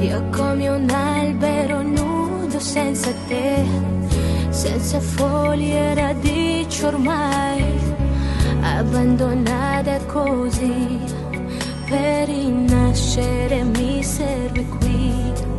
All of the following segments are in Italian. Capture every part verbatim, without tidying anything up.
Io come un albero nudo senza te, senza foglie e radici ormai, abbandonata così, per rinascere mi serve qui.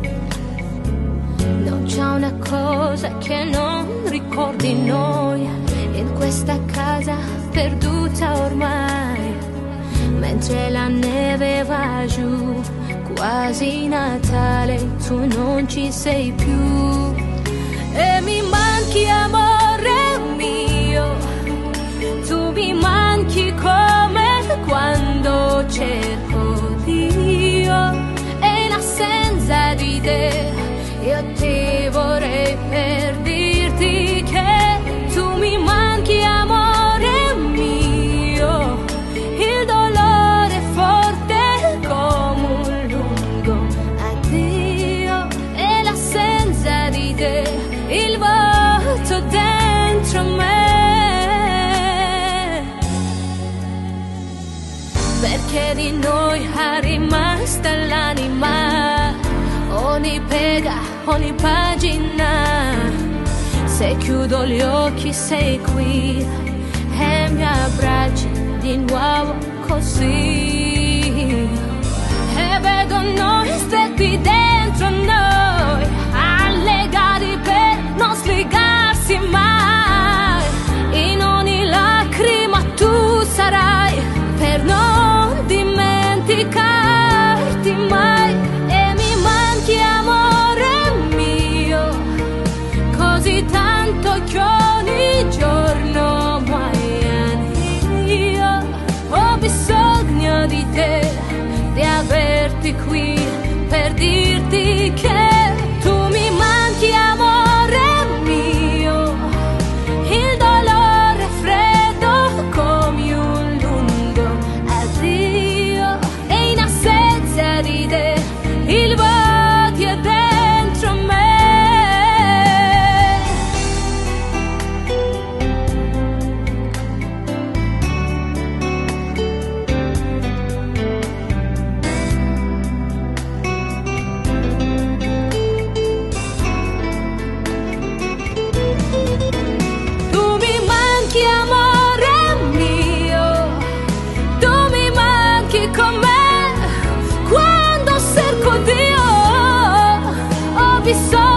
Non c'è una cosa che non ricordi noi, in questa casa perduta ormai, mentre la neve va giù, quasi Natale, tu non ci sei più. E mi manchi, amore mio, tu mi manchi come quando cerco Dio. E in assenza di te io ti vorrei per dirti che tu mi manchi, amore mio. Il dolore è forte come un lungo addio, e l'assenza di te, il vuoto dentro me. Perché di noi è rimasta l'anima, ogni pega, ogni pagina. Se chiudo gli occhi sei qui e mi abbracci di nuovo così, e vedo noi stretti dentro noi, allegati per non slegarsi mai. In ogni lacrima tu sarai per non dimenticarti mai. E mi manchi, amore mio, così tanto che ogni giorno muoio io. Ho bisogno di te, di averti qui per dirti che tu mi manchi, amore mio. Il dolore è freddo come un lungo addio, e in assenza di te il vuoto è dentro me. Tu mi manchi, amore mio, tu mi manchi con me quando cerco Dio. Ho bisogno